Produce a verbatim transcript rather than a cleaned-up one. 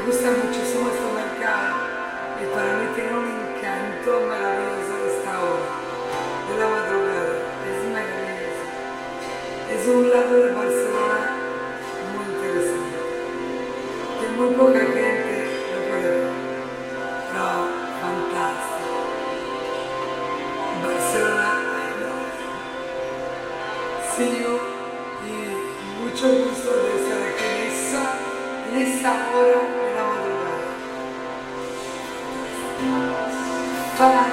gusta muchísimo este mercado y para mí tiene un encanto maravilloso esta hora de la madrugada. Es maravilloso. Es un lado de Barcelona muy interesante, que muy poca gente lo puede ver, pero fantástico. Barcelona, I love you. See you y mucho gusto de estar aquí en esa, en esa hora de la madrugada. Bye.